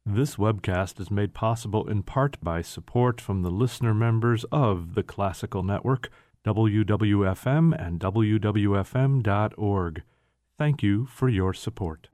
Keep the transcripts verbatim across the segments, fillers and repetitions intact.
This webcast is made possible in part by support from the listener members of the Classical Network, W W F M and W W F M dot org. Thank you for your support.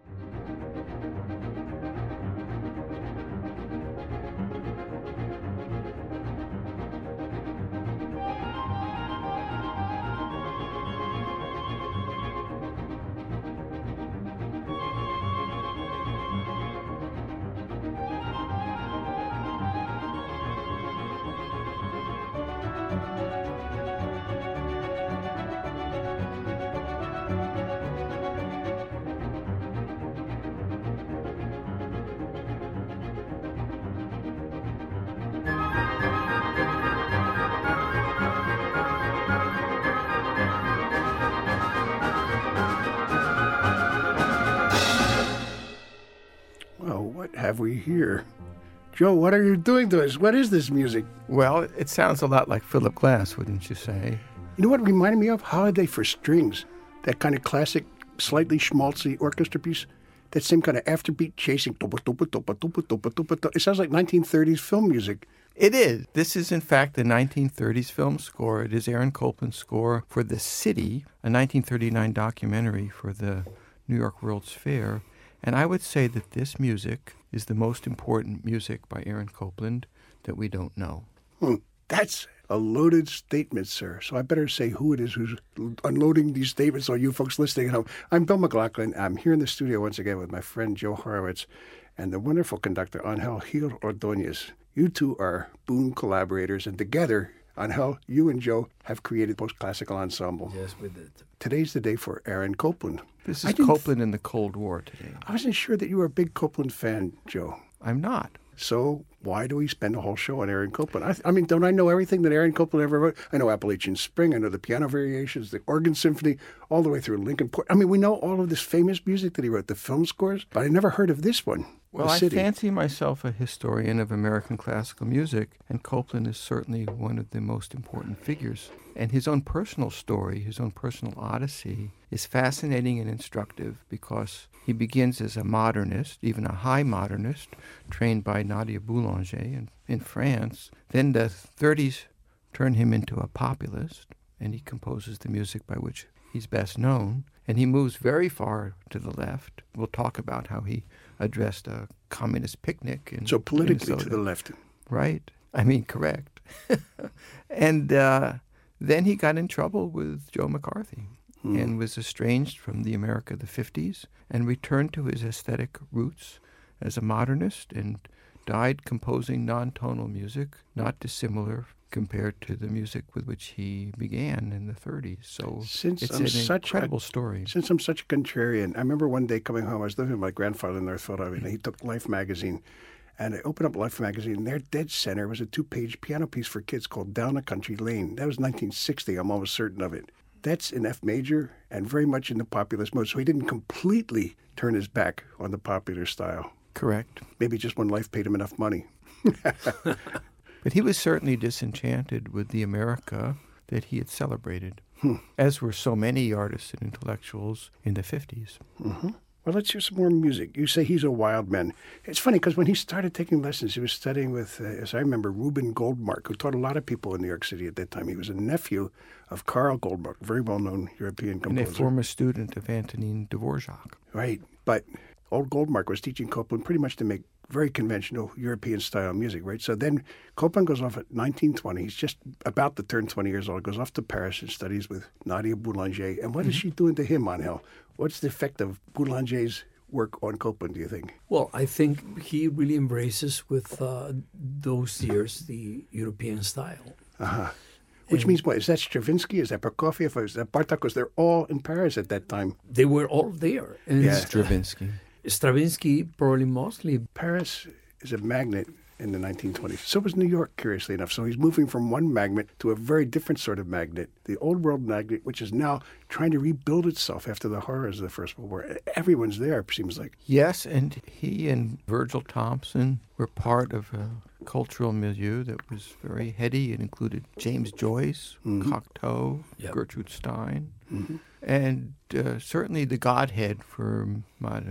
Have we here? Joe, what are you doing to us? What is this music? Well, it sounds a lot like Philip Glass, wouldn't you say? You know what it reminded me of? Holiday for Strings. That kind of classic, slightly schmaltzy orchestra piece. That same kind of afterbeat chasing. It sounds like nineteen thirties film music. It is. This is, in fact, the nineteen thirties film score. It is Aaron Copland's score for The City, a nineteen thirty-nine documentary for the New York World's Fair. And I would say that this music is the most important music by Aaron Copland that we don't know. Hmm. That's a loaded statement, sir. So I better say who it is who's unloading these statements on you folks listening at home. I'm Bill McLaughlin. I'm here in the studio once again with my friend Joe Horowitz and the wonderful conductor Angel Gil Ordonez. You two are boon collaborators, and together, Angel, you and Joe have created Post-Classical Ensemble. Yes, we did. Today's the day for Aaron Copland. This is Copland in the Cold War today. I wasn't sure that you were a big Copland fan, Joe. I'm not. So why do we spend a whole show on Aaron Copland? I, I mean, don't I know everything that Aaron Copland ever wrote? I know Appalachian Spring. I know the piano variations, the organ symphony, all the way through Lincoln Port. I mean, we know all of this famous music that he wrote, the film scores, but I never heard of this one. Well, I fancy myself a historian of American classical music, and Copland is certainly one of the most important figures. And his own personal story, his own personal odyssey, is fascinating and instructive because he begins as a modernist, even a high modernist, trained by Nadia Boulanger in, in France. Then the thirties turn him into a populist, and he composes the music by which he's best known. And he moves very far to the left. We'll talk about how he addressed a communist picnic in So politically Minnesota. To the left. Right. I mean, correct. and uh, then he got in trouble with Joe McCarthy hmm. and was estranged from the America of the fifties and returned to his aesthetic roots as a modernist and died composing non-tonal music, not dissimilar compared to the music with which he began in the thirties. So since it's I'm an such incredible a, story. Since I'm such a contrarian, I remember one day coming home, I was living with my grandfather in North Philadelphia, and he took Life magazine. And I opened up Life magazine, and there, dead center, was a two-page piano piece for kids called Down a Country Lane. That was nineteen sixty, I'm almost certain of it. That's in F major and very much in the populist mode. So he didn't completely turn his back on the popular style. Correct. Maybe just when life paid him enough money. But he was certainly disenchanted with the America that he had celebrated, hmm. as were so many artists and intellectuals in the fifties. Mm-hmm. Well, let's hear some more music. You say he's a wild man. It's funny because when he started taking lessons, he was studying with, uh, as I remember, Reuben Goldmark, who taught a lot of people in New York City at that time. He was a nephew of Karl Goldmark, a very well-known European composer. And a former student of Antonin Dvorak. Right. But old Goldmark was teaching Copland pretty much to make very conventional European-style music, right? So then Copland goes off at nineteen twenty. He's just about to turn twenty years old. Goes off to Paris and studies with Nadia Boulanger. And what mm-hmm. is she doing to him, Angel? What's the effect of Boulanger's work on Copland, do you think? Well, I think he really embraces with uh, those years the European style. Uh-huh. Which and means what? Is that Stravinsky? Is that Prokofiev? Is that Bartok? Because they're all in Paris at that time. They were all there. And yeah. Stravinsky. Stravinsky, probably mostly. Paris is a magnet in the nineteen twenties. So was New York, curiously enough. So he's moving from one magnet to a very different sort of magnet, the old world magnet, which is now trying to rebuild itself after the horrors of the First World War. Everyone's there, it seems like. Yes, and he and Virgil Thompson were part of a cultural milieu that was very heady. It included James Joyce, mm-hmm. Cocteau, yep. Gertrude Stein, mm-hmm. and uh, certainly the godhead for Madame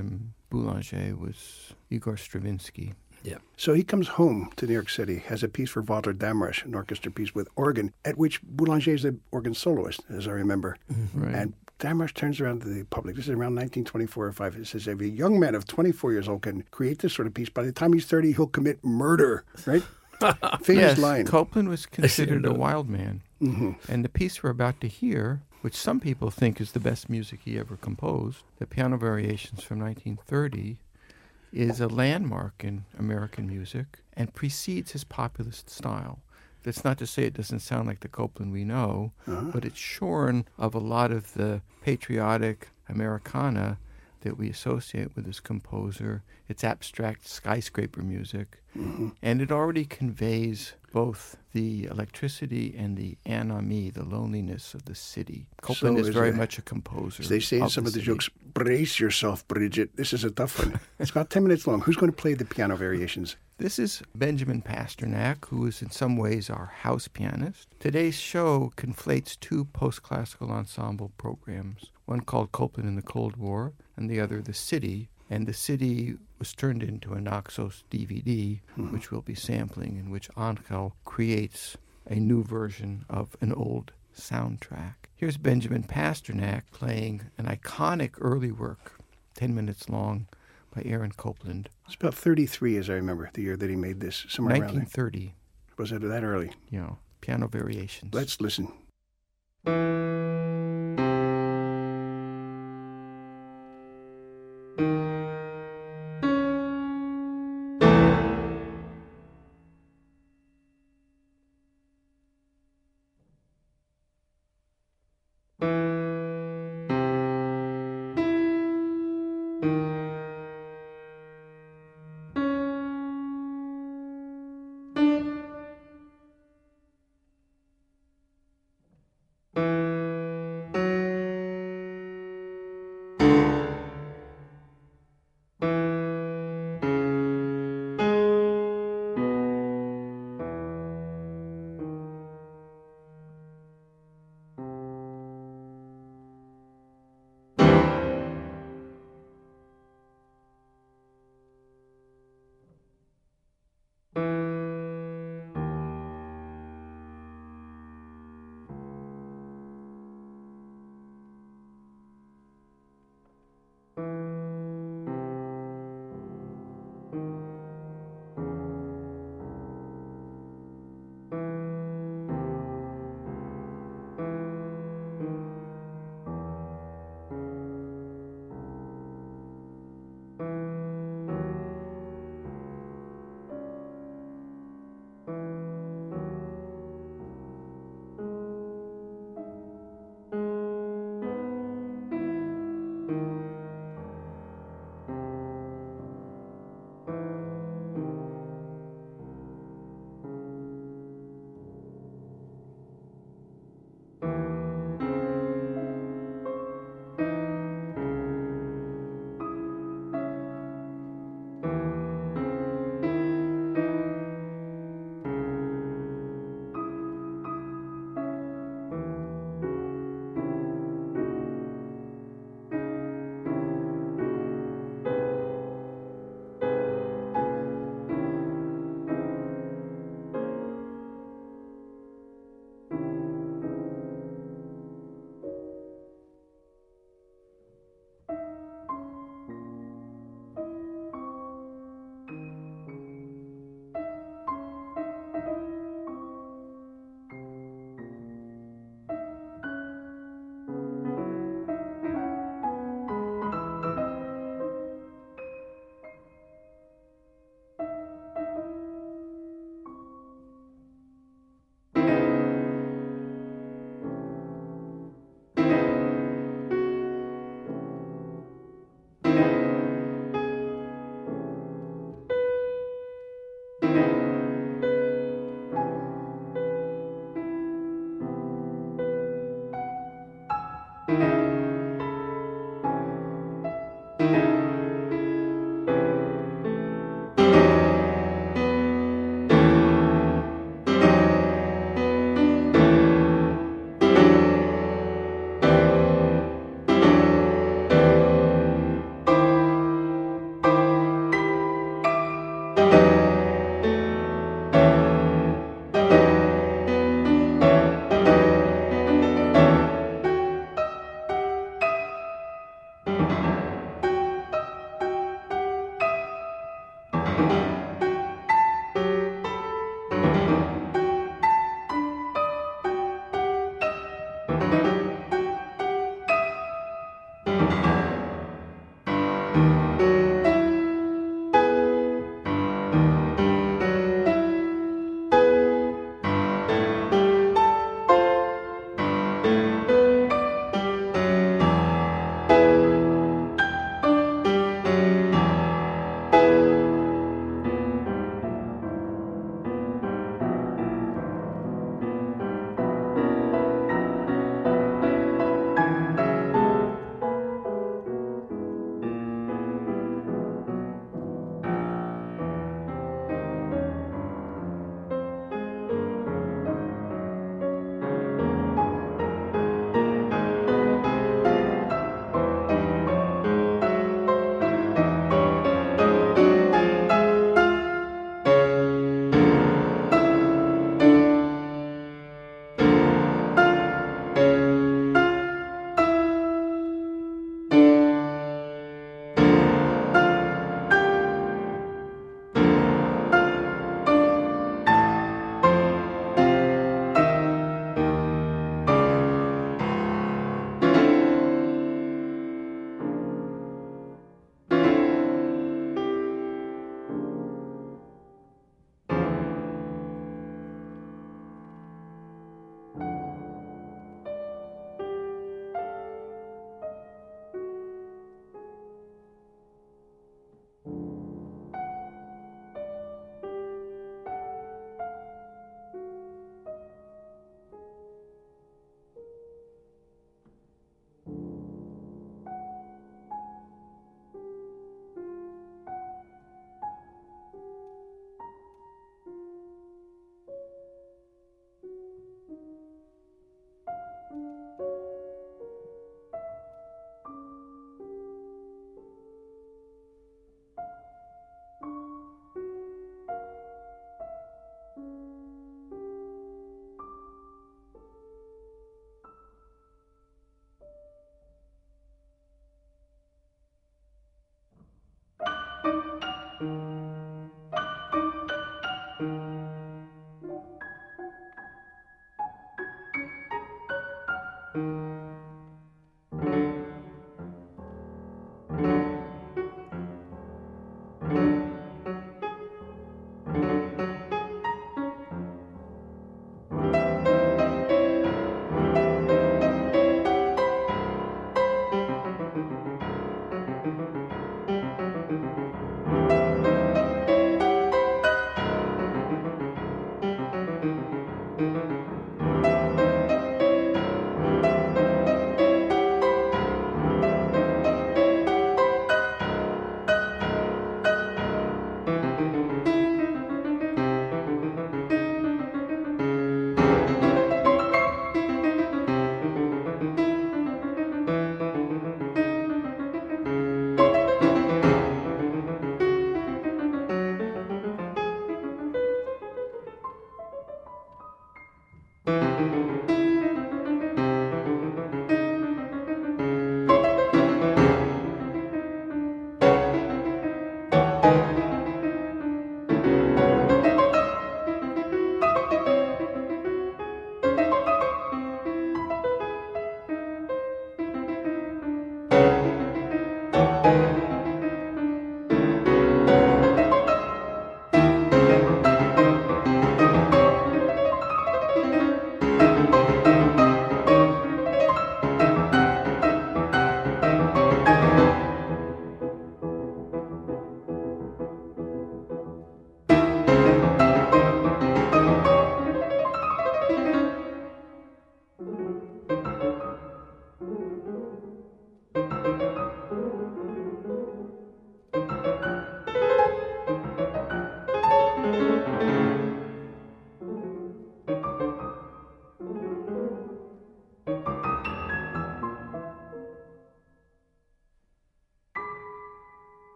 Boulanger was Igor Stravinsky. Yeah. So he comes home to New York City, has a piece for Walter Damrosch, an orchestra piece with organ, at which Boulanger is the organ soloist, as I remember. Right. And Damrosch turns around to the public. This is around nineteen twenty-four or five. He says, if a young man of twenty-four years old can create this sort of piece, by the time he's thirty, he'll commit murder, right? Famous yes, line. Copland was considered a know. wild man. Mm-hmm. And the piece we're about to hear, which some people think is the best music he ever composed, the Piano Variations from nineteen thirty, is a landmark in American music and precedes his populist style. That's not to say it doesn't sound like the Copland we know, Uh-huh. but it's shorn of a lot of the patriotic Americana that we associate with this composer. It's abstract skyscraper music, Mm-hmm. and it already conveys both the electricity and the ennui, the loneliness of the city. Copland So is is very it- much a composer. As they say in of some of the city. jokes, brace yourself, Bridget. This is a tough one. It's about ten minutes long. Who's going to play the piano variations? This is Benjamin Pasternak, who is in some ways our house pianist. Today's show conflates two post-classical ensemble programs, one called Copland in the Cold War and the other The City. And The City was turned into a Naxos D V D, Mm-hmm. which we'll be sampling, in which Angel creates a new version of an old soundtrack. Here's Benjamin Pasternak playing an iconic early work, ten minutes long, by Aaron Copland, It's about thirty-three, as I remember, the year that he made this, somewhere around nineteen there. thirty, Was it that early? you know, piano variations. Let's listen.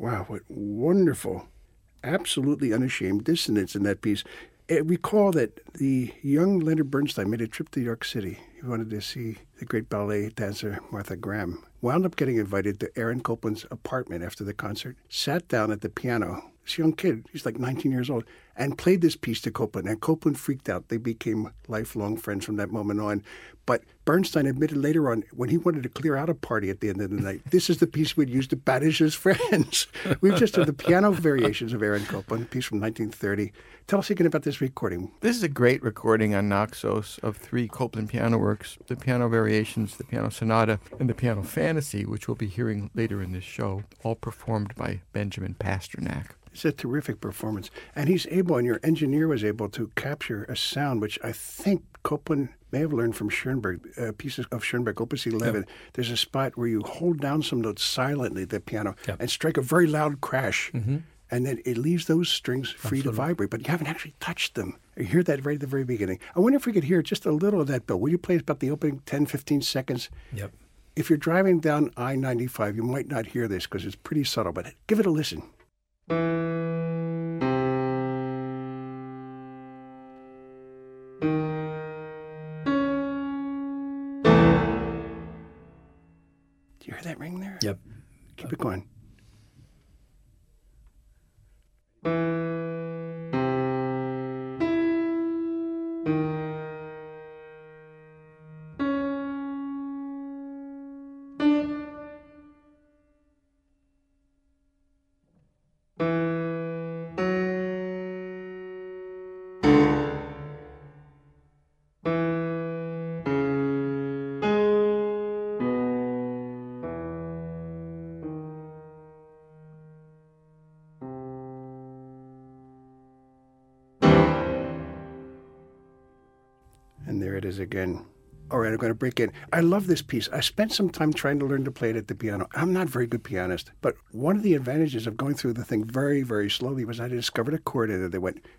Wow, what wonderful, absolutely unashamed dissonance in that piece. I recall that the young Leonard Bernstein made a trip to New York City. He wanted to see the great ballet dancer Martha Graham. Wound up getting invited to Aaron Copland's apartment after the concert, sat down at the piano. This young kid, he's like nineteen years old, and played this piece to Copland. And Copland freaked out. They became lifelong friends from that moment on. But Bernstein admitted later on, when he wanted to clear out a party at the end of the night, this is the piece we'd use to banish his friends. We've just heard the piano variations of Aaron Copland, a piece from nineteen thirty. Tell us again about this recording. This is a great recording on Naxos of three Copland piano works, the piano variations, the piano sonata, and the piano fantasy, which we'll be hearing later in this show, all performed by Benjamin Pasternak. It's a terrific performance. And he's able, and your engineer was able to capture a sound which I think Copland may have learned from Schoenberg, uh, pieces of Schoenberg, Opus eleven. Yep. There's a spot where you hold down some notes silently at the piano yep. and strike a very loud crash. Mm-hmm. And then it leaves those strings free Absolutely. to vibrate, but you haven't actually touched them. You hear that right at the very beginning. I wonder if we could hear just a little of that, Bill. Will you play about the opening ten, fifteen seconds? Yep. If you're driving down I ninety-five, you might not hear this because it's pretty subtle, but give it a listen. Do you hear that ring there? Yep. Keep it going. And there it is again. All right, I'm going to break in. I love this piece. I spent some time trying to learn to play it at the piano. I'm not a very good pianist, but one of the advantages of going through the thing very, very slowly was I discovered a chord in it that went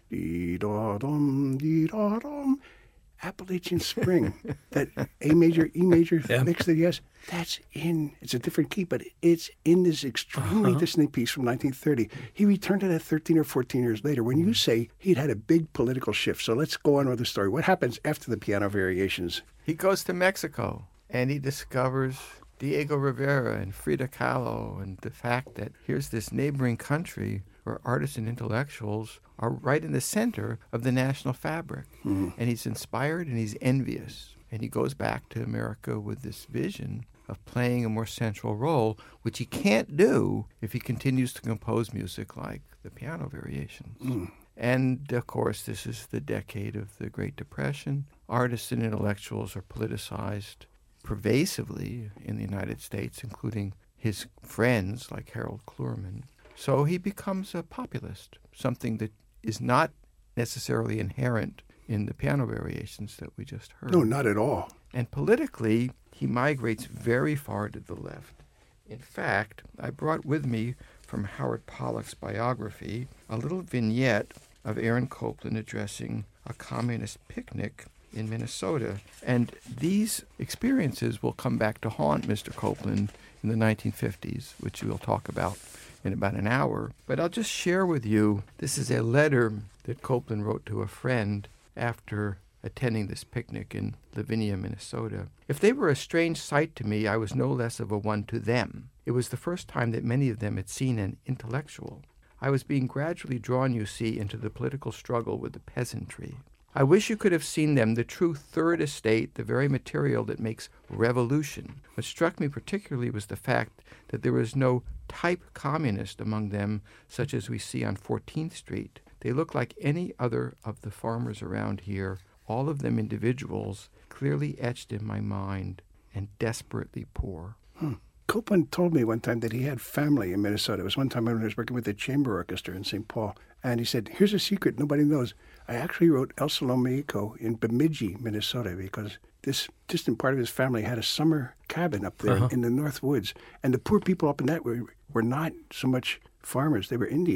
dee-da-dum, dee-da-dum. Appalachian Spring, that A major, E major yeah. mix that he has, that's in, it's a different key, but it's in this extremely uh-huh. dissonant piece from nineteen thirty. He returned it at thirteen or fourteen years later when you say he'd had a big political shift. So let's go on with the story. What happens after the piano variations? He goes to Mexico and he discovers Diego Rivera and Frida Kahlo and the fact that here's this neighboring country where artists and intellectuals are right in the center of the national fabric. Mm-hmm. And he's inspired and he's envious. And he goes back to America with this vision of playing a more central role, which he can't do if he continues to compose music like the piano variations. Mm. And, of course, this is the decade of the Great Depression. Artists and intellectuals are politicized pervasively in the United States, including his friends like Harold Clurman. So he becomes a populist, something that is not necessarily inherent in the piano variations that we just heard. No, not at all. And politically, he migrates very far to the left. In fact, I brought with me from Howard Pollack's biography a little vignette of Aaron Copland addressing a communist picnic in Minnesota. And these experiences will come back to haunt Mister Copland in the nineteen fifties, which we'll talk about in about an hour. But I'll just share with you, this is a letter that Copland wrote to a friend after attending this picnic in Lavinia, Minnesota. If they were a strange sight to me, I was no less of a one to them. It was the first time that many of them had seen an intellectual. I was being gradually drawn, you see, into the political struggle with the peasantry. I wish you could have seen them, the true third estate, the very material that makes revolution. What struck me particularly was the fact that there was no type communist among them, such as we see on fourteenth Street. They look like any other of the farmers around here, all of them individuals, clearly etched in my mind, and desperately poor. Hmm. Copland told me one time that he had family in Minnesota. It was one time when I was working with the chamber orchestra in Saint Paul. And he said, here's a secret nobody knows. I actually wrote El Salón Mexico in Bemidji, Minnesota, because this distant part of his family had a summer cabin up there uh-huh. in the North Woods. And the poor people up in that were, were not so much farmers. They were Indians.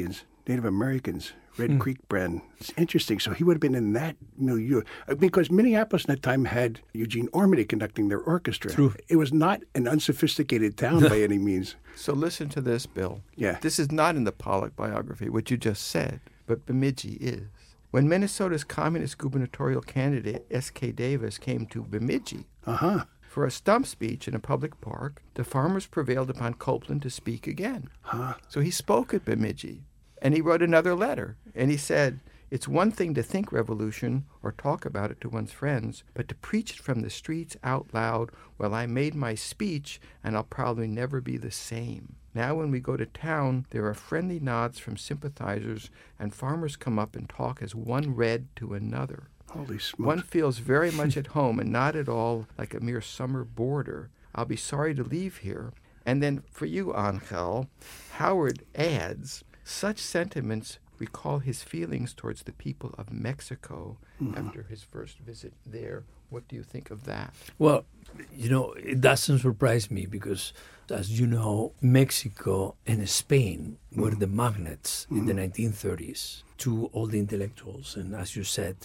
Native Americans, Red mm. Creek brand. It's interesting. So he would have been in that milieu. Because Minneapolis at that time had Eugene Ormandy conducting their orchestra. True. It was not an unsophisticated town by any means. So listen to this, Bill. Yeah. This is not in the Pollock biography, what you just said, but Bemidji is. When Minnesota's communist gubernatorial candidate S K Davis came to Bemidji uh-huh. for a stump speech in a public park, the farmers prevailed upon Copeland to speak again. Huh. So he spoke at Bemidji, and he wrote another letter, and he said, "It's one thing to think revolution or talk about it to one's friends, but to preach it from the streets out loud, well, I made my speech, and I'll probably never be the same. Now when we go to town, there are friendly nods from sympathizers, and farmers come up and talk as one red to another. Holy smokes. One feels very much at home and not at all like a mere summer boarder. I'll be sorry to leave here." And then for you, Angel, Howard adds, "Such sentiments recall his feelings towards the people of Mexico mm-hmm. after his first visit there." What do you think of that? Well, you know, it doesn't surprise me because, as you know, Mexico and Spain were the magnets mm-hmm. in the nineteen thirties to all the intellectuals. And as you said,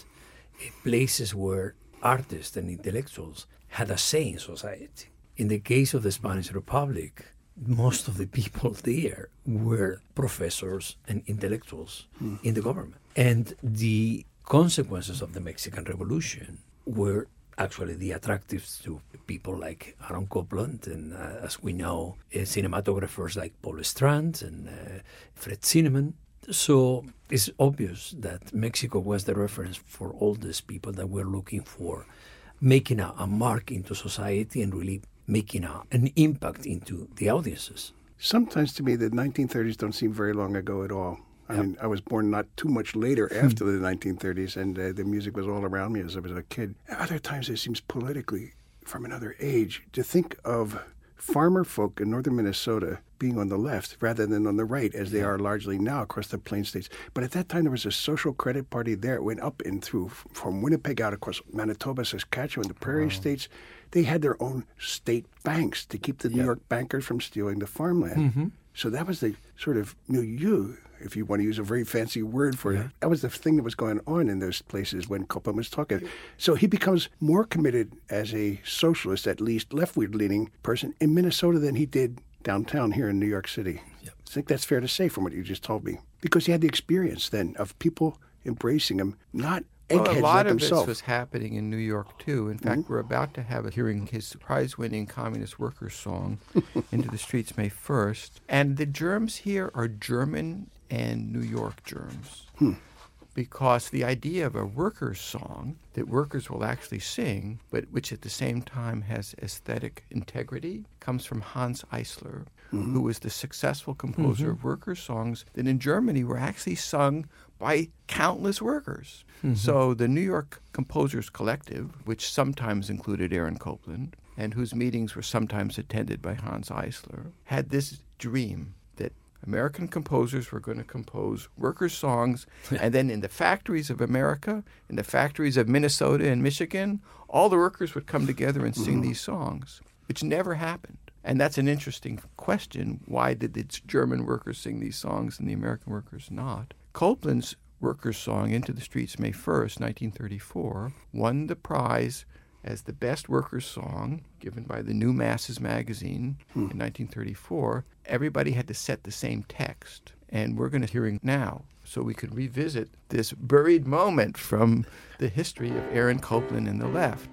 places where artists and intellectuals had a say in society. In the case of the Spanish Republic, most of the people there were professors and intellectuals mm. in the government. And the consequences of the Mexican Revolution were actually the attractives to people like Aaron Copland and, uh, as we know, uh, cinematographers like Paul Strand and uh, Fred Zinnemann. So it's obvious that Mexico was the reference for all these people that were looking for making a, a mark into society and really making a, an impact into the audiences. Sometimes to me, the nineteen thirties don't seem very long ago at all. I yep. mean, I was born not too much later after the nineteen thirties, and uh, the music was all around me as I was a kid. Other times it seems politically from another age. To think of farmer folk in northern Minnesota being on the left rather than on the right, as they are largely now across the Plain States. But at that time, there was a social credit party there. It went up and through from Winnipeg out across Manitoba, Saskatchewan, the Prairie oh. States. They had their own state banks to keep the New yep. York bankers from stealing the farmland. Mm-hmm. So that was the sort of milieu, if you want to use a very fancy word for yeah. it. That was the thing that was going on in those places when Copland was talking. So he becomes more committed as a socialist, at least left-leaning person in Minnesota than he did downtown here in New York City. Yep. I think that's fair to say from what you just told me. Because he had the experience then of people embracing him, not well, eggheads a lot like of himself. this was happening in New York, too. In fact, mm-hmm. we're about to have a hearing his prize-winning Communist Workers song, Into the Streets May first. And the germs here are German and New York germs. Hmm. Because the idea of a workers' song that workers will actually sing, but which at the same time has aesthetic integrity, comes from Hans Eisler, mm-hmm. who was the successful composer mm-hmm. of workers' songs that in Germany were actually sung by countless workers. Mm-hmm. So the New York Composers Collective, which sometimes included Aaron Copland, and whose meetings were sometimes attended by Hans Eisler, had this dream that American composers were going to compose workers' songs, and then in the factories of America, in the factories of Minnesota and Michigan, all the workers would come together and sing mm-hmm. these songs, which never happened. And that's an interesting question. Why did the German workers sing these songs and the American workers not? Copland's workers' song, Into the Streets May first, nineteen thirty-four, won the prize as the best workers' song given by the New Masses magazine hmm. in nineteen thirty-four. Everybody had to set the same text, and we're going to hear it now so we could revisit this buried moment from the history of Aaron Copland and the left.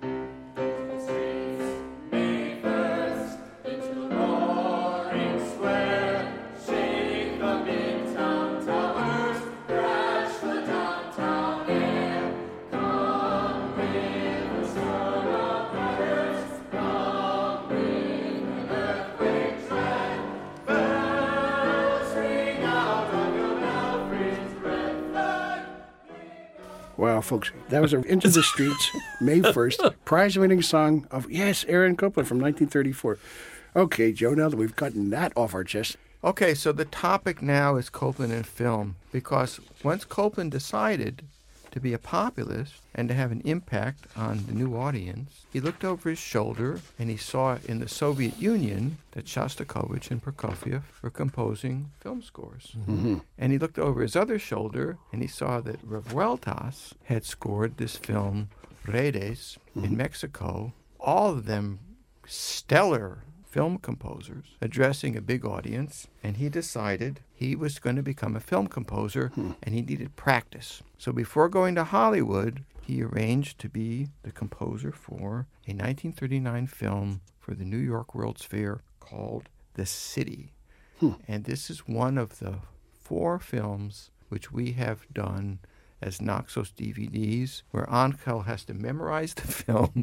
Wow, folks, that was a Into the Streets, May first, prize-winning song of, yes, Aaron Copland from nineteen thirty-four. Okay, Joe, now that we've gotten that off our chest. Okay, so the topic now is Copland and film, because once Copland decided to be a populist and to have an impact on the new audience, he looked over his shoulder and he saw in the Soviet Union that Shostakovich and Prokofiev were composing film scores. Mm-hmm. And he looked over his other shoulder and he saw that Revueltas had scored this film, Redes, Mm-hmm. in Mexico. All of them stellar film composers addressing a big audience, and he decided he was going to become a film composer Hmm. and he needed practice. So before going to Hollywood, he arranged to be the composer for a nineteen thirty-nine film for the New York World's Fair called The City. Hmm. And this is one of the four films which we have done as Naxos D V Ds, where Angel has to memorize the film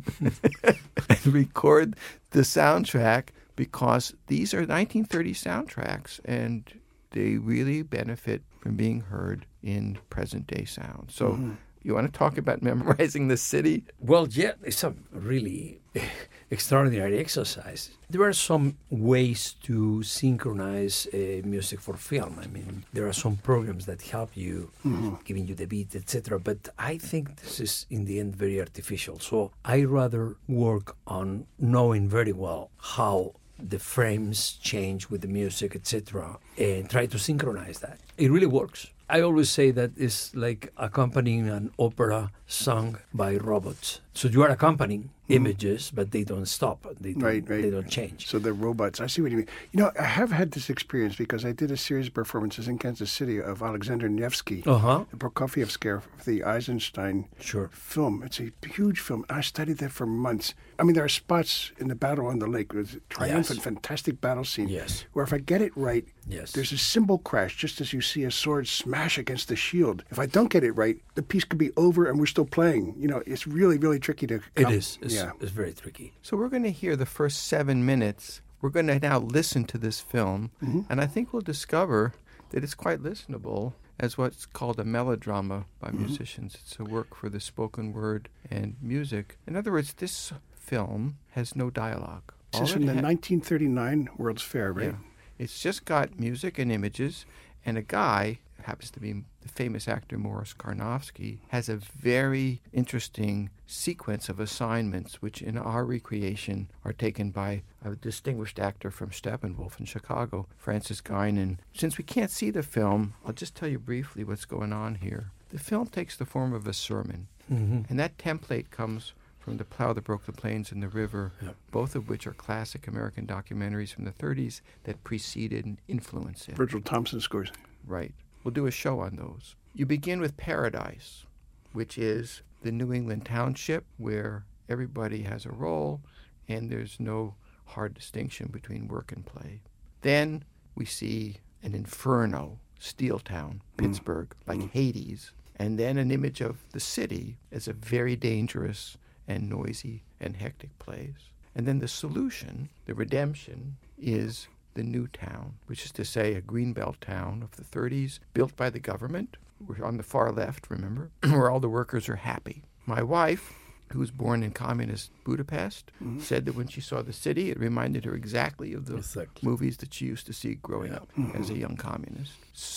and record the soundtrack, because these are nineteen thirty soundtracks and they really benefit from being heard in present-day sound. So Mm-hmm. you want to talk about memorizing the city? Well, yeah, it's a really extraordinary exercise. There are some ways to synchronize uh, music for film. I mean, there are some programs that help you, Mm-hmm. giving you the beat, et cetera. But I think this is, in the end, very artificial. So I rather work on knowing very well how the frames change with the music, et cetera, and try to synchronize that. It really works. I always say that it's like accompanying an opera sung by robots. So you are accompanying images, but they don't stop. They don't, Right, right. They don't change. So they're robots. I see what you mean. You know, I have had this experience because I did a series of performances in Kansas City of Alexander Nevsky, Uh-huh. the Prokofiev scare for the Eisenstein Sure. film. It's a huge film. I studied that for months. I mean, there are spots in the battle on the lake. It was a triumphant, Yes. fantastic battle scene. Yes. Where if I get it right, Yes. there's a cymbal crash just as you see a sword smash against the shield. If I don't get it right, the piece could be over and we're still playing. You know, it's really, really tricky to... It com- is. It's, yeah. it's very tricky. So we're going to hear the first seven minutes. We're going to now listen to this film, Mm-hmm. and I think we'll discover that it's quite listenable as what's called a melodrama by Mm-hmm. musicians. It's a work for the spoken word and music. In other words, this film has no dialogue. This All is it from the ha- nineteen thirty-nine World's Fair, right? Yeah. It's just got music and images, and a guy, happens to be the famous actor Morris Karnofsky, has a very interesting sequence of assignments which in our recreation are taken by a distinguished actor from Steppenwolf in Chicago, Francis Guinan. Since we can't see the film, I'll just tell you briefly what's going on here. The film takes the form of a sermon, Mm-hmm. and that template comes from The Plow That Broke the Plains and the River, Yep. both of which are classic American documentaries from the thirties that preceded and influenced it. Virgil Thompson scores. Right. We'll do a show on those. You begin with Paradise, which is the New England township where everybody has a role and there's no hard distinction between work and play. Then we see an inferno, Steel Town, Pittsburgh, like Hades, and then an image of the city as a very dangerous and noisy and hectic place. And then the solution, the redemption, is the new town, which is to say a greenbelt town of the thirties, built by the government. We're on the far left, remember, where all the workers are happy. My wife, who was born in communist Budapest, Mm-hmm. said that when she saw the city, it reminded her exactly of the Exactly. movies that she used to see growing up Mm-hmm. as a young communist.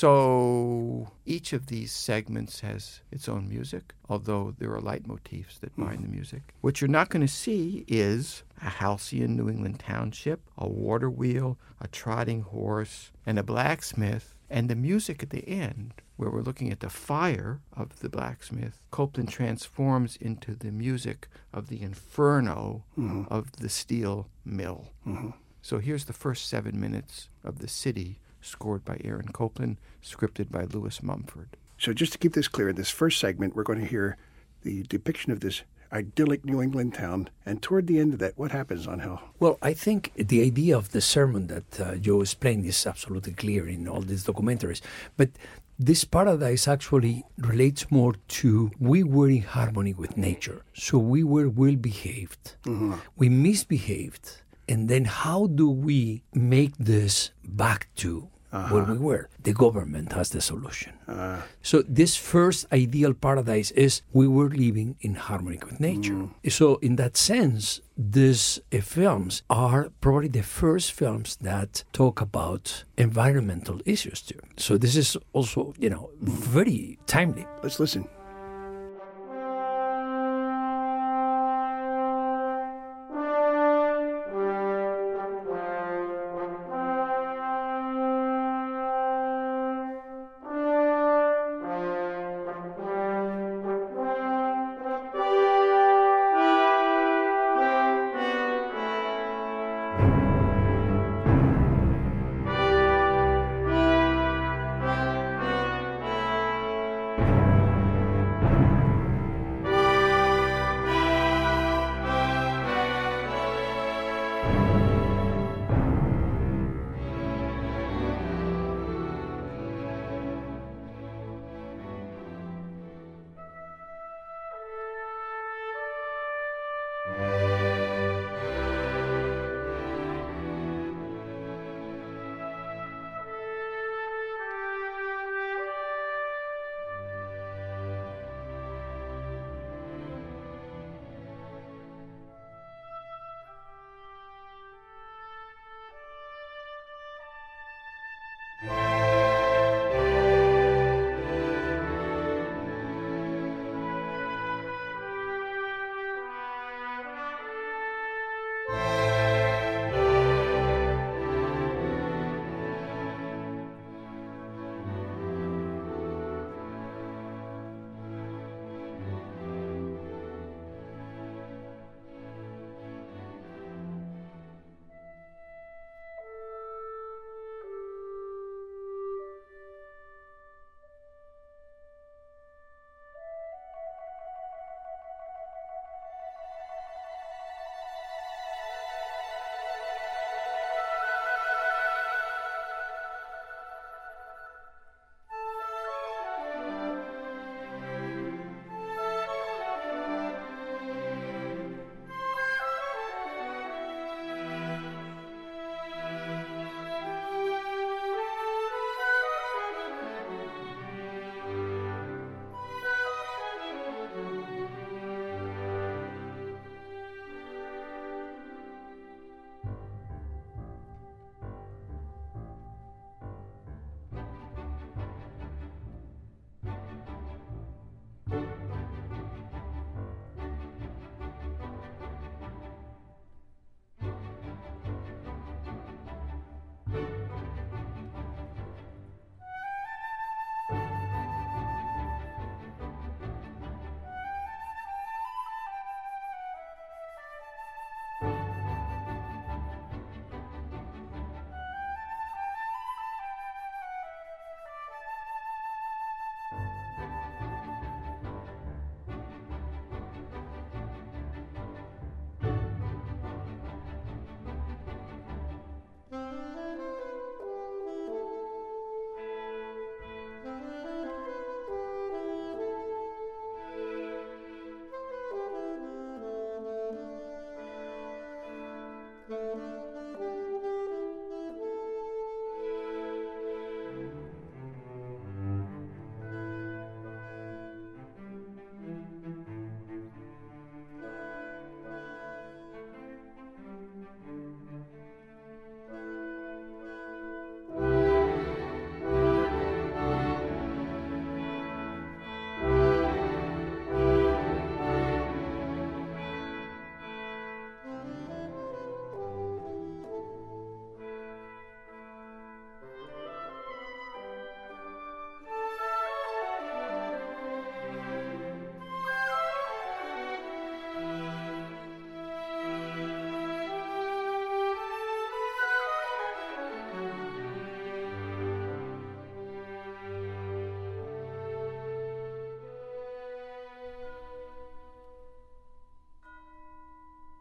So each of these segments has its own music, although there are leitmotifs that bind the music. What you're not going to see is a halcyon New England township, a water wheel, a trotting horse, and a blacksmith, and the music at the end, where we're looking at the fire of the blacksmith. Copland transforms into the music of the inferno of the steel mill. So here's the first seven minutes of The City, scored by Aaron Copland, scripted by Louis Mumford. So just to keep this clear, in this first segment, we're going to hear the depiction of this idyllic New England town. And toward the end of that, what happens, Angel? Well, I think the idea of the sermon that uh, Joe explained is absolutely clear in all these documentaries. But this paradise actually relates more to we were in harmony with nature. So we were well behaved. Mm-hmm. We misbehaved. And then how do we make this back to uh-huh. where we were? The government has the solution. Uh. So this first ideal paradise is we were living in harmony with nature. Mm. So in that sense, these uh, films are probably the first films that talk about environmental issues too. So this is also, you know, very timely. Let's listen.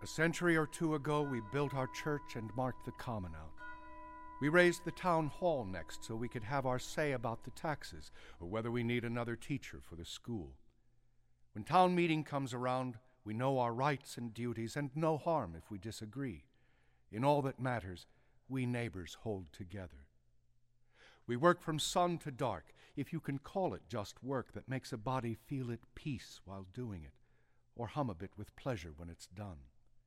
A century or two ago, we built our church and marked the common out. We raised the town hall next so we could have our say about the taxes or whether we need another teacher for the school. When town meeting comes around, we know our rights and duties and no harm if we disagree. In all that matters, we neighbors hold together. We work from sun to dark, if you can call it just work that makes a body feel at peace while doing it, or hum a bit with pleasure when it's done.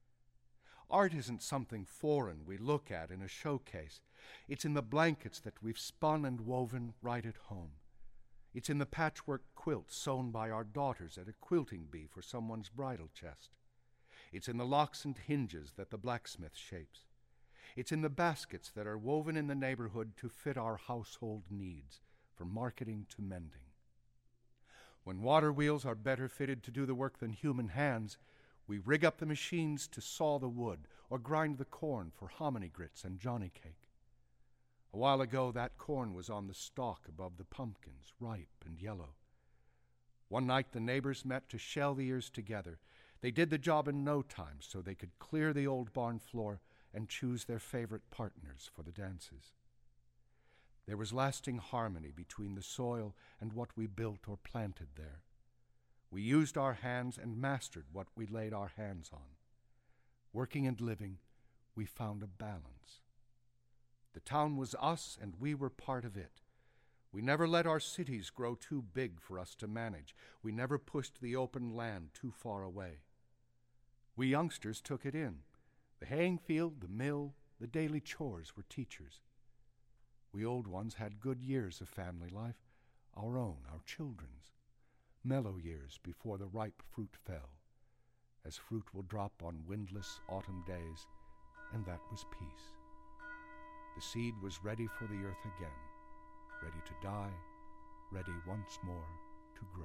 Art isn't something foreign we look at in a showcase. It's in the blankets that we've spun and woven right at home. It's in the patchwork quilt sewn by our daughters at a quilting bee for someone's bridal chest. It's in the locks and hinges that the blacksmith shapes. It's in the baskets that are woven in the neighborhood to fit our household needs, from marketing to mending. When water wheels are better fitted to do the work than human hands, we rig up the machines to saw the wood or grind the corn for hominy grits and johnny cake. A while ago, that corn was on the stalk above the pumpkins, ripe and yellow. One night, the neighbors met to shell the ears together. They did the job in no time so they could clear the old barn floor and choose their favorite partners for the dances. There was lasting harmony between the soil and what we built or planted there. We used our hands and mastered what we laid our hands on. Working and living, we found a balance. The town was us and we were part of it. We never let our cities grow too big for us to manage. We never pushed the open land too far away. We youngsters took it in. The haying field, the mill, the daily chores were teachers. We old ones had good years of family life, our own, our children's, mellow years before the ripe fruit fell, as fruit will drop on windless autumn days, and that was peace. The seed was ready for the earth again, ready to die, ready once more to grow.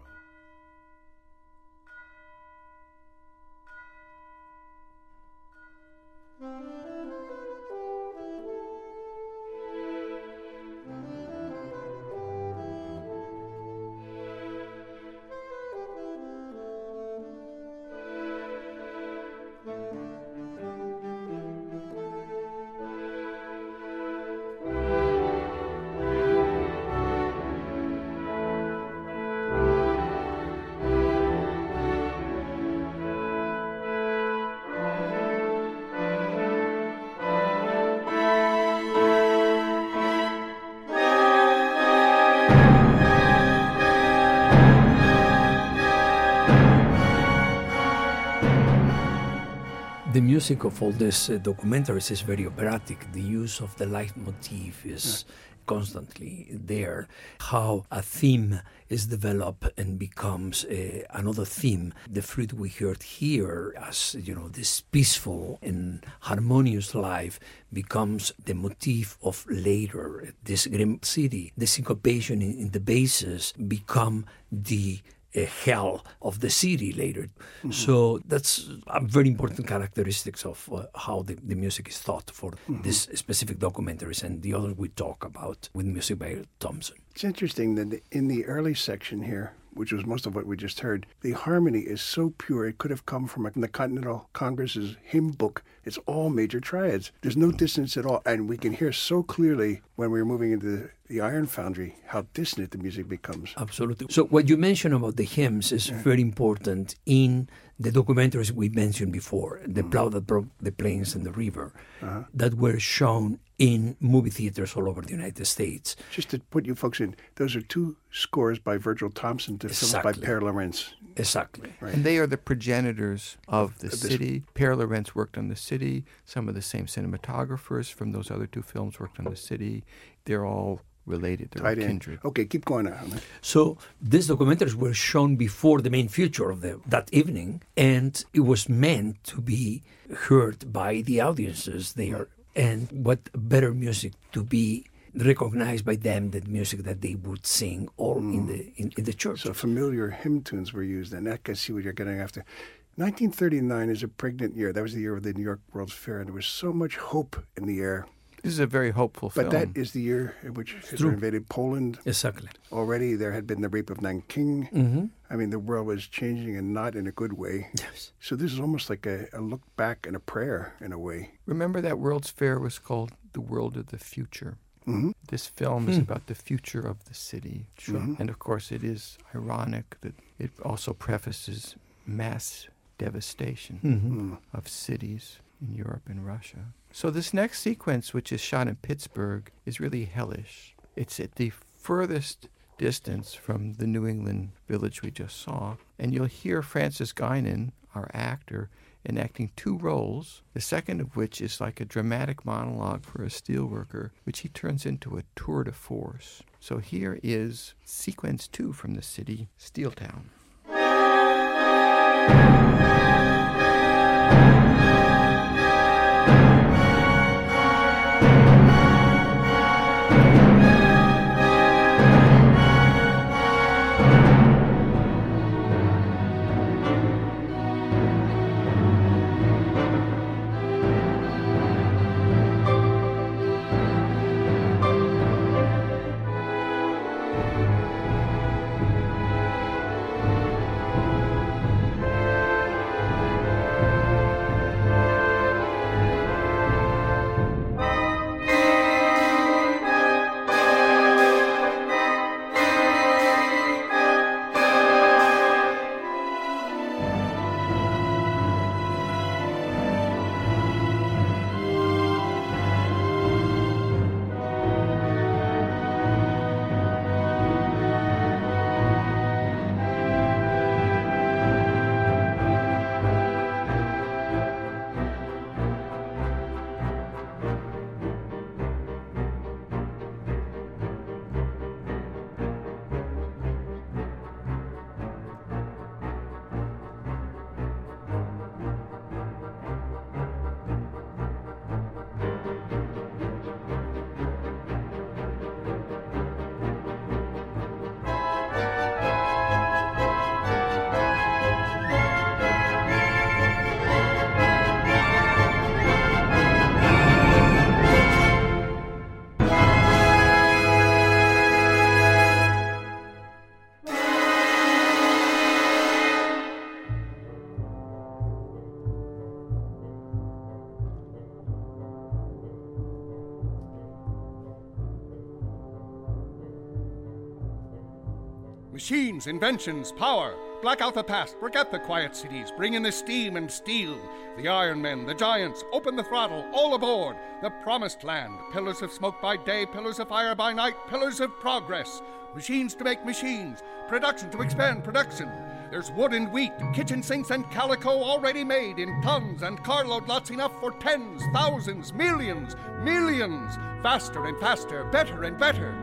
The music of all these uh, documentaries is very operatic. The use of the leitmotif is yeah. constantly there. How a theme is developed and becomes uh, another theme. The fruit we heard here as, you know, this peaceful and harmonious life becomes the motif of later. This grim city, the syncopation in, in the basses become the a hell of the city later. Mm-hmm. So that's a very important characteristics of uh, how the, the music is thought for mm-hmm. this specific documentaries and the others we talk about with music by Thompson. It's interesting that in the early section here, which was most of what we just heard, the harmony is so pure it could have come from the Continental Congress's hymn book. It's all major triads. There's no dissonance at all. And we can hear so clearly when we're moving into the, the Iron Foundry how dissonant the music becomes. Absolutely. So what you mentioned about the hymns is yeah. very important in the documentaries we mentioned before, The mm-hmm. Plow That Broke the Plains and the River, uh-huh. that were shown in movie theaters all over the United States. Just to put you folks in, those are two scores by Virgil Thompson to exactly. films by Pere Lorentz. Exactly. Right. And they are the progenitors of the city. Pere Lorentz worked on the city. Some of the same cinematographers from those other two films worked on the city. They're all related. They're all kindred. Okay, keep going on. So these documentaries were shown before the main feature of the, that evening, and it was meant to be heard by the audiences there. And what better music to be recognized by them than music that they would sing all mm. in the in, in the church. So familiar hymn tunes were used, and I can see what you're getting after. nineteen thirty-nine is a pregnant year. That was the year of the New York World's Fair, and there was so much hope in the air. This is a very hopeful But film. that is the year in which Hitler true. invaded Poland. Exactly. Already there had been the rape of Nanking. Mm-hmm. I mean, the world was changing and not in a good way. Yes. So this is almost like a, a look back and a prayer in a way. Remember that World's Fair was called The World of the Future. Mm-hmm. This film is about the future of the city. Sure. Mhm. And of course, it is ironic that it also prefaces mass devastation Mm-hmm. of cities in Europe and Russia. So this next sequence, which is shot in Pittsburgh, is really hellish. It's at the furthest distance from the New England village we just saw. And you'll hear Francis Guinan, our actor, enacting two roles, the second of which is like a dramatic monologue for a steelworker, which he turns into a tour de force. So here is sequence two from the city, Steeltown. Machines, inventions, power. Black out the past, forget the quiet cities, bring in the steam and steel. The Iron Men, the Giants, open the throttle, all aboard. The Promised Land, pillars of smoke by day, pillars of fire by night, pillars of progress. Machines to make machines, production to expand production. There's wood and wheat, kitchen sinks and calico already made in tons and carload lots enough for tens, thousands, millions, millions. Faster and faster, better and better.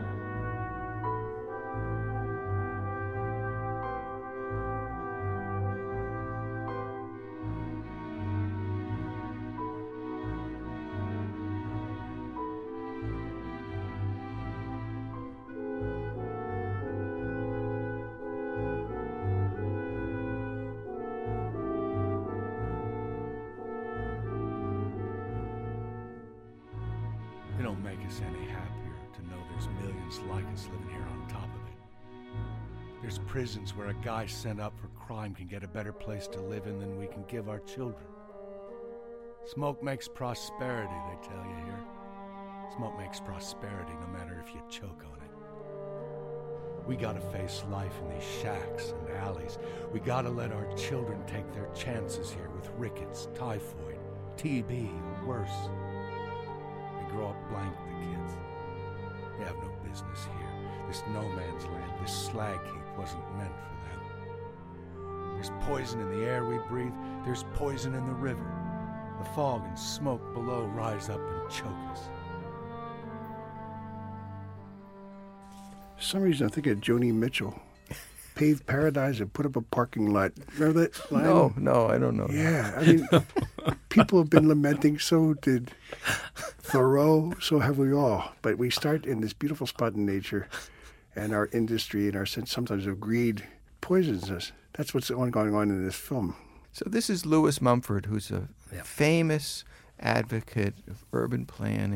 It don't make us any happier to know there's millions like us living here on top of it. There's prisons where a guy sent up for crime can get a better place to live in than we can give our children. Smoke makes prosperity, they tell you here. Smoke makes prosperity no matter if you choke on it. We gotta face life in these shacks and alleys. We gotta let our children take their chances here with rickets, typhoid, T B, or worse. They grow up blank, the kids. They have no business here. This no man's land, this slag heap wasn't meant for them. There's poison in the air we breathe. There's poison in the river. The fog and smoke below rise up and choke us. For some reason, I think of Joni Mitchell. Paved paradise and put up a parking lot. Remember that line? No, no, I don't know. Yeah, I mean, people have been lamenting. So did Thoreau. So have we all. But we start in this beautiful spot in nature, and our industry and our sense sometimes of greed poisons us. That's what's going on in this film. So this is Lewis Mumford, who's a Yeah. famous advocate of urban planning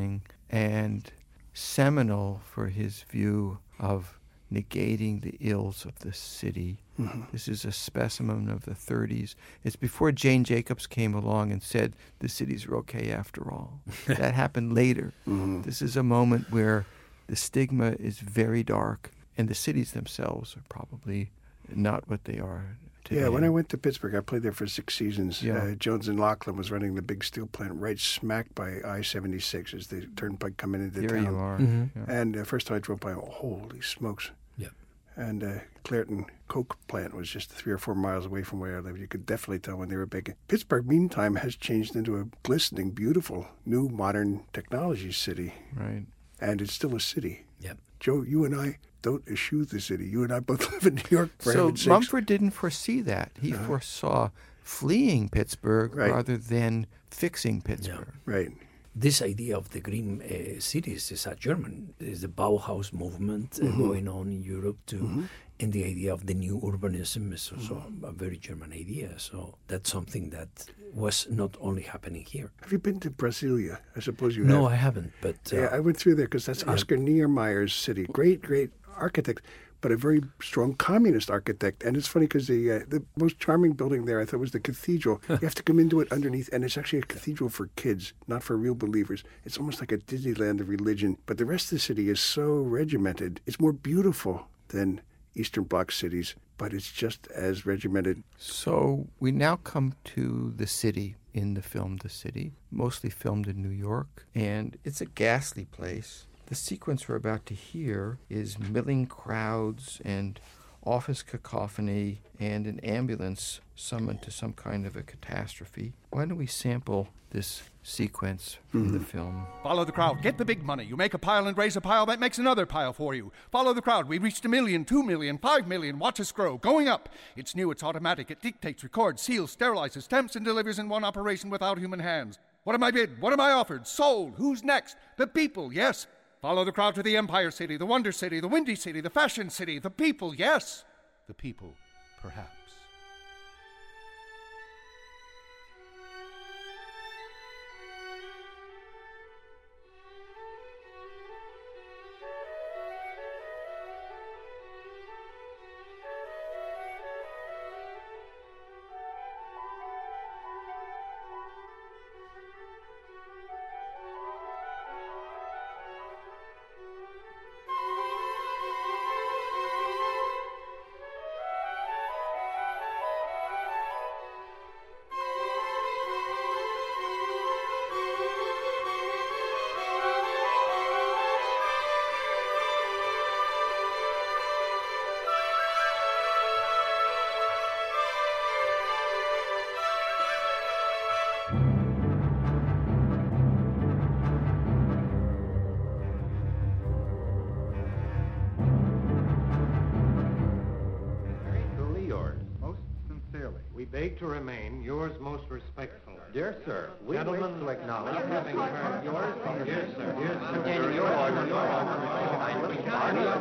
and seminal for his view of negating the ills of the city. Mm-hmm. This is a specimen of the thirties. It's before Jane Jacobs came along and said the cities are okay after all. That happened later. Mm-hmm. This is a moment where the stigma is very dark, and the cities themselves are probably not what they are today. Yeah, when I went to Pittsburgh, I played there for six seasons. Yeah. Uh, Jones and Laughlin was running the big steel plant right smack by I seventy-six as the turnpike coming into Here town. you are. Mm-hmm. Yeah. And the uh, first time I drove by, oh, holy smokes. Yeah. And uh, Clairton Coke plant was just three or four miles away from where I lived. You could definitely tell when they were big. Pittsburgh, meantime, has changed into a glistening, beautiful, new, modern technology city. Right. And it's still a city. Yep. Joe, you and I don't eschew the city. You and I both live in New York, for So heaven's sakes. Mumford didn't foresee that. He Uh-huh. foresaw fleeing Pittsburgh Right. rather than fixing Pittsburgh. Right. This idea of the green uh, cities is a German, is the Bauhaus movement uh, mm-hmm. going on in Europe too. Mm-hmm. And the idea of the new urbanism is also mm-hmm. a very German idea. So that's something that was not only happening here. Have you been to Brasilia? I suppose you no, have. No, I haven't. But uh, yeah, I went through there because that's yeah. Oscar Niemeyer's city. Great, great architect, but a very strong communist architect. And it's funny because the uh, the most charming building there, I thought, was the cathedral. You have to come into it underneath, and it's actually a cathedral for kids, not for real believers. It's almost like a Disneyland of religion. But the rest of the city is so regimented. It's more beautiful than Eastern Bloc cities, but it's just as regimented. So we now come to the city in the film The City, mostly filmed in New York, and it's a ghastly place. The sequence we're about to hear is milling crowds and office cacophony and an ambulance summoned to some kind of a catastrophe. Why don't we sample this sequence from mm-hmm. the film? Follow the crowd. Get the big money. You make a pile and raise a pile. That makes another pile for you. Follow the crowd. We reached a million, two million, five million. Watch us grow. Going up. It's new. It's automatic. It dictates, records, seals, sterilizes, stamps, and delivers in one operation without human hands. What am I bid? What am I offered? Sold. Who's next? The people. Yes. Follow the crowd to the Empire City, the Wonder City, the Windy City, the Fashion City, the people, yes. The people, perhaps. Beg to remain yours most respectfully. Dear sir, we Gentlemen, wish to acknowledge having heard yours from the Dear sir, dear sir, containing your order, your order, kindly pardon us,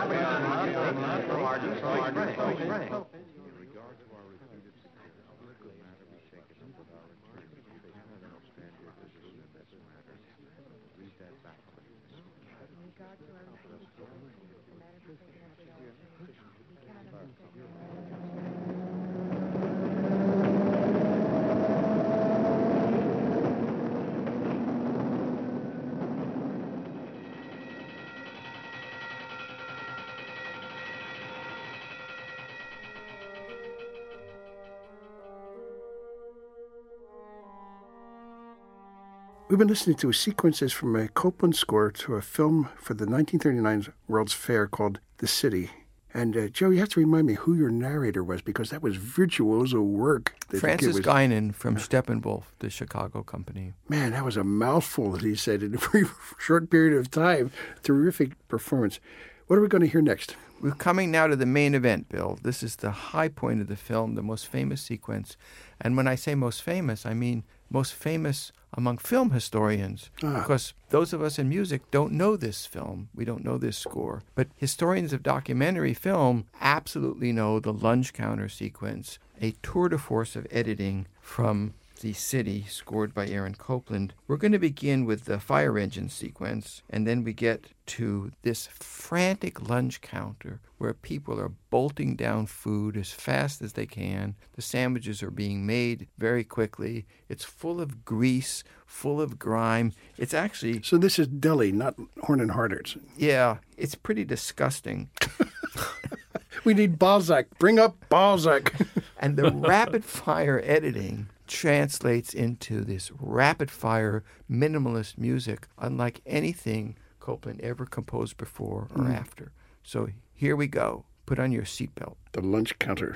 We've been listening to sequences from a Copland score to a film for the nineteen thirty-nine World's Fair called The City. And, uh, Joe, you have to remind me who your narrator was, because that was virtuoso work. Francis was... Guinan from Steppenwolf, the Chicago company. Man, that was a mouthful that he said in a very short period of time. Terrific performance. What are we going to hear next? We're coming now to the main event, Bill. This is the high point of the film, the most famous sequence. And when I say most famous, I mean most famous among film historians, ah. because those of us in music don't know this film. We don't know this score. But historians of documentary film absolutely know the lunge counter sequence, a tour de force of editing from the city, scored by Aaron Copland. We're going to begin with the fire engine sequence, and then we get to this frantic lunch counter where people are bolting down food as fast as they can. The sandwiches are being made very quickly. It's full of grease, full of grime. It's actually... So this is deli, not Horn and Harders. Yeah, it's pretty disgusting. We need Balzac. Bring up Balzac. And the rapid-fire editing translates into this rapid-fire minimalist music unlike anything Copland ever composed before or mm. after. So here we go. Put on your seatbelt. The lunch counter.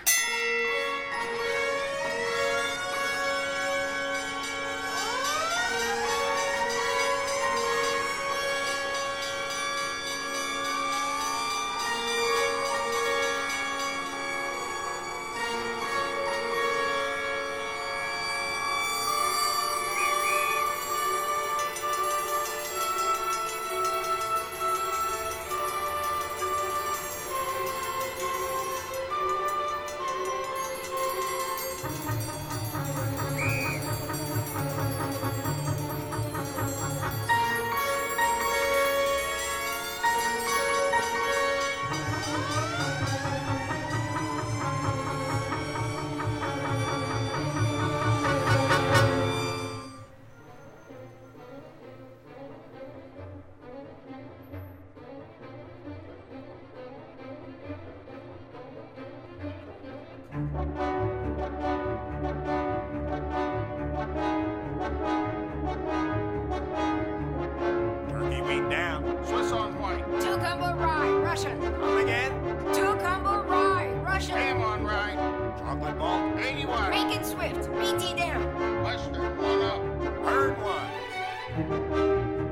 Turkey wheat down. Swiss on white. Two combo rye, Russian. Come again. Two combo rye, Russian. Ham on rye. Chocolate malt, eighty-one. Bacon Swift, B T down. Western one up. Bird one.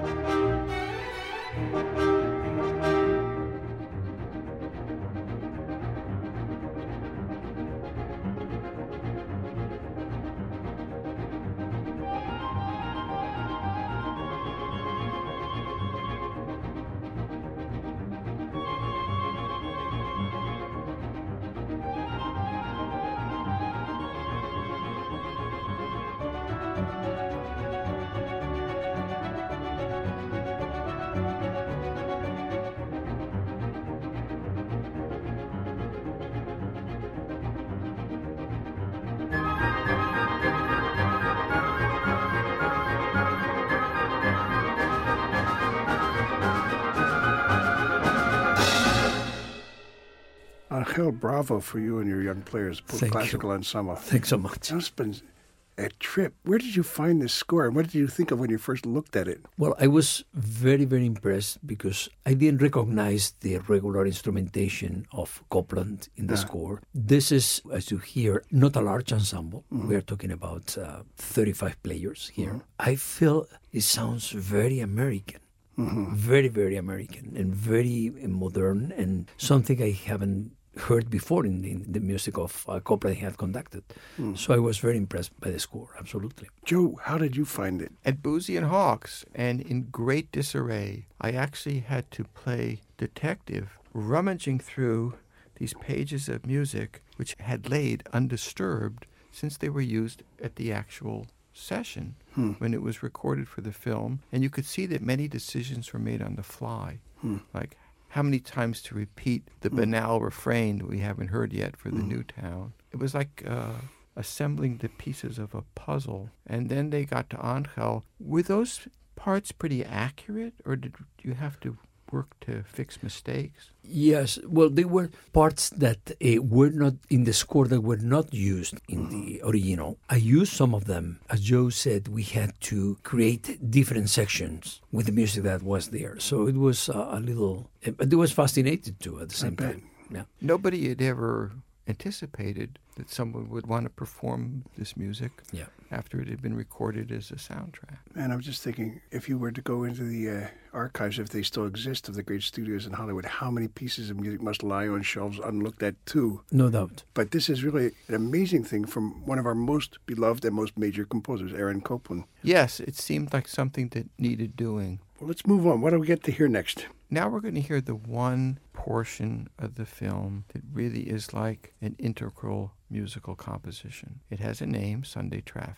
Angel, bravo for you and your young players, both classical you. ensemble. Thanks so much. That's been a trip. Where did you find this score, and what did you think of when you first looked at it? Well, I was very, very impressed because I didn't recognize the regular instrumentation of Copland in the yeah. score. This is, as you hear, not a large ensemble. Mm-hmm. We are talking about uh, thirty-five players here. Mm-hmm. I feel it sounds very American. Mm-hmm. Very, very American and very modern, and something I haven't heard before in the, in the music of uh, Copland he had conducted. Mm. So I was very impressed by the score, absolutely. Joe, how did you find it? At Boosey and Hawkes, and in great disarray, I actually had to play detective, rummaging through these pages of music which had laid undisturbed since they were used at the actual session hmm. when it was recorded for the film. And you could see that many decisions were made on the fly, hmm. like how many times to repeat the mm. banal refrain that we haven't heard yet for the mm. new town. It was like uh, assembling the pieces of a puzzle. And then they got to Angel. Were those parts pretty accurate, or did you have to work to fix mistakes? Yes, well, they were parts that uh, were not in the score, that were not used in the original. I used some of them. As Joe said, we had to create different sections with the music that was there. So it was uh, a little, but it was fascinating too at the same time. Yeah. Nobody had ever anticipated that someone would want to perform this music yeah. after it had been recorded as a soundtrack. And I was just thinking, if you were to go into the uh, archives, if they still exist, of the great studios in Hollywood, how many pieces of music must lie on shelves unlooked at too? No doubt. But this is really an amazing thing from one of our most beloved and most major composers, Aaron Copland. Yes, it seemed like something that needed doing. Well, let's move on. What do we get to hear next? Now we're going to hear the one portion of the film that really is like an integral musical composition. It has a name, Sunday Traffic,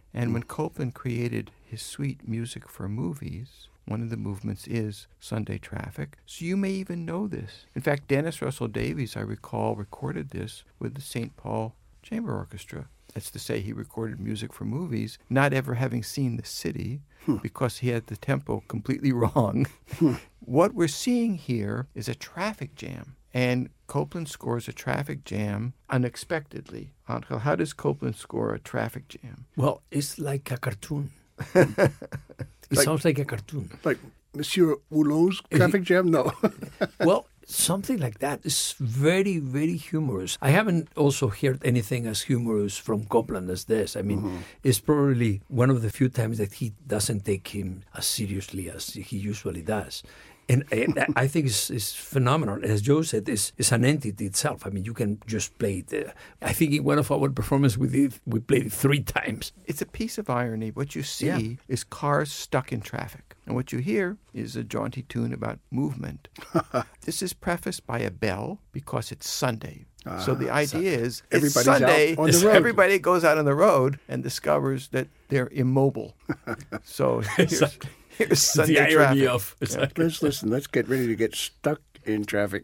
And when Copland created his suite Music for Movies, one of the movements is Sunday Traffic. So you may even know this. In fact, Dennis Russell Davies, I recall, recorded this with the Saint Paul Chamber Orchestra. That's to say, he recorded Music for Movies, not ever having seen the city, hmm. because he had the tempo completely wrong. Hmm. What we're seeing here is a traffic jam. And Copland scores a traffic jam unexpectedly. Angel, how does Copland score a traffic jam? Well, it's like a cartoon. It like, sounds like a cartoon. Like Monsieur Hulot's traffic jam? No. Well, something like that is very, very humorous. I haven't also heard anything as humorous from Copland as this. I mean, mm-hmm. it's probably one of the few times that he doesn't take him as seriously as he usually does. And, and I think it's, it's phenomenal. As Joe said, it's, it's an entity itself. I mean, you can just play it. Uh, I think in one of our performances we did, we played it three times. It's a piece of irony. What you see yeah. is cars stuck in traffic. And what you hear is a jaunty tune about movement. This is prefaced by a bell because it's Sunday. Uh, so the idea Sunday. is it's Everybody's Sunday, out on the road. Everybody goes out on the road and discovers that they're immobile. So here's, exactly. here's Sunday the irony traffic. of exactly. Let's listen. Let's get ready to get stuck in traffic.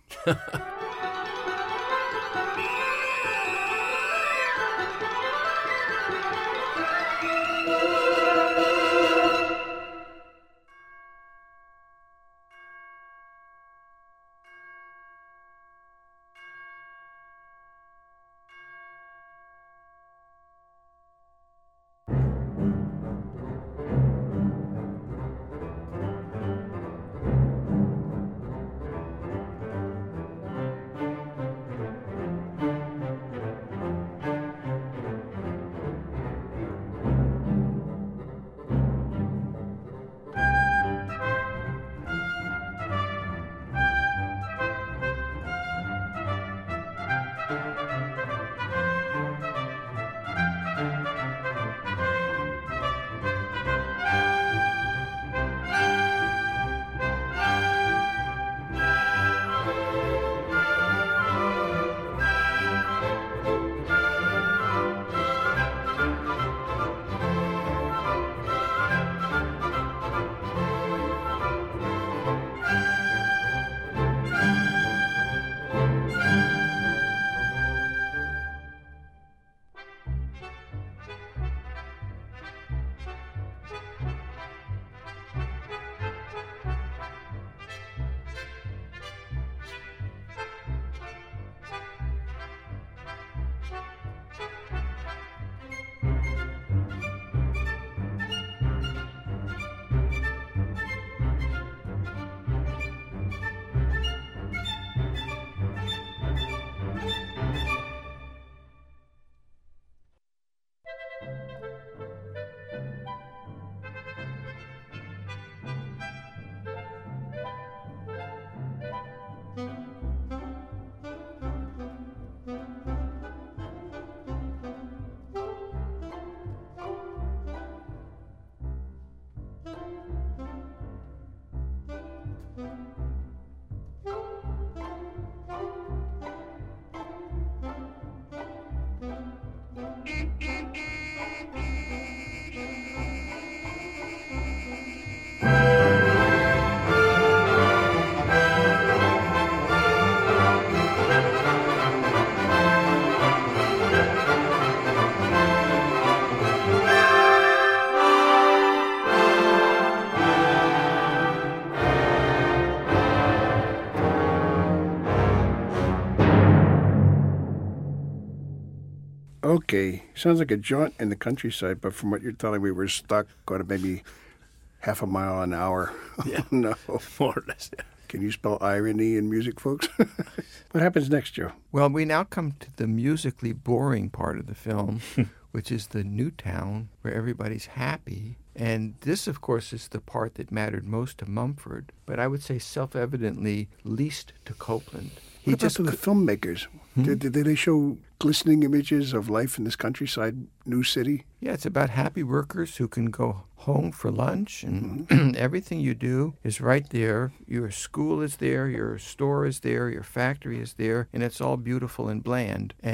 Okay, sounds like a jaunt in the countryside, but from what you're telling me, we're stuck on a maybe half a mile an hour. Yeah, no, more or less. Yeah. Can you spell irony in music, folks? What happens next, Joe? Well, we now come to the musically boring part of the film, which is the new town where everybody's happy. And this, of course, is the part that mattered most to Mumford, but I would say self-evidently least to Copland. He what just about the filmmakers? Hmm? Did, did they show glistening images of life in this countryside, new city? Yeah, it's about happy workers who can go home for lunch, and mm-hmm. everything you do is right there. Your school is there, your store is there, your factory is there, and it's all beautiful and bland. And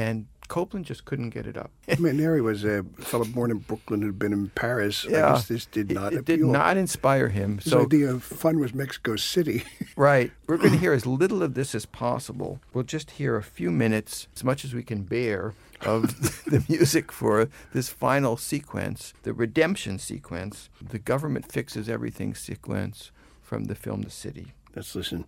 Copeland just couldn't get it up. Maneri was a fellow born in Brooklyn who'd been in Paris. Yeah. I guess this did not it, it appeal. did not inspire him. His so, idea of fun was Mexico City. Right. We're going to hear as little of this as possible. We'll just hear a few minutes, as much as we can bear, of the music for this final sequence, the redemption sequence, the government fixes everything sequence from the film The City. Let's listen.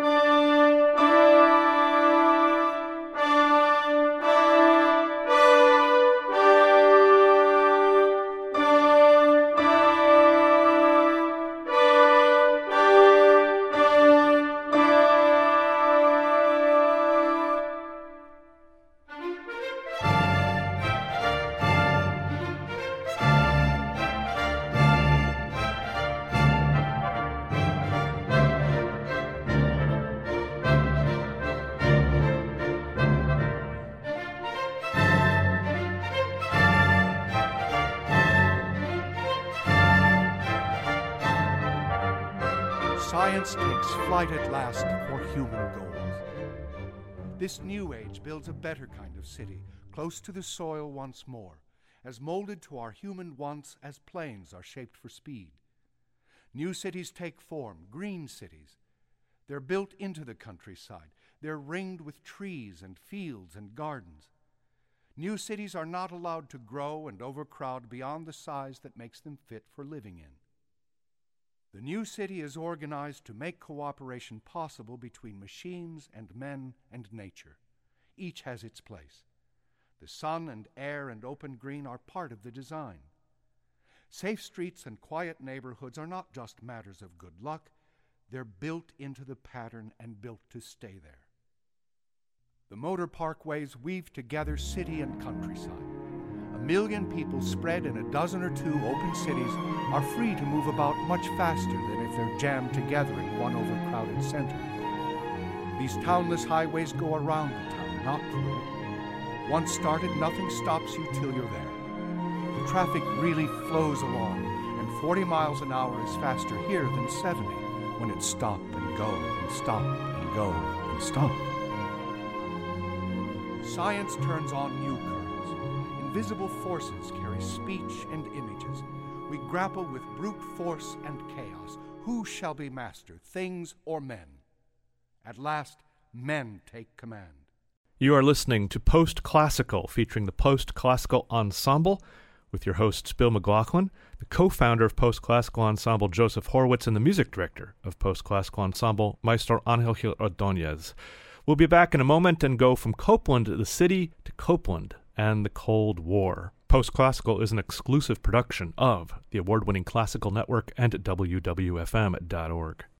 Science takes flight at last for human goals. This new age builds a better kind of city, close to the soil once more, as molded to our human wants as planes are shaped for speed. New cities take form, green cities. They're built into the countryside. They're ringed with trees and fields and gardens. New cities are not allowed to grow and overcrowd beyond the size that makes them fit for living in. The new city is organized to make cooperation possible between machines and men and nature. Each has its place. The sun and air and open green are part of the design. Safe streets and quiet neighborhoods are not just matters of good luck. They're built into the pattern and built to stay there. The motor parkways weave together city and countryside. A million people spread in a dozen or two open cities are free to move about much faster than if they're jammed together in one overcrowded center. These townless highways go around the town, not through it. Once started, nothing stops you till you're there. The traffic really flows along, and forty miles an hour is faster here than seventy when it's stop and go and stop and go and stop. Science turns on new currents. Invisible forces carry speech and images. We grapple with brute force and chaos. Who shall be master, things or men? At last, men take command. You are listening to Post-Classical, featuring the Post-Classical Ensemble, with your hosts Bill McLaughlin, the co-founder of Post-Classical Ensemble Joseph Horowitz, and the music director of Post-Classical Ensemble Maestro Angel Gil Ordóñez. We'll be back in a moment and go from Copeland, the city, to Copeland and the Cold War. Post-Classical is an exclusive production of the award-winning Classical Network and W W F M dot org.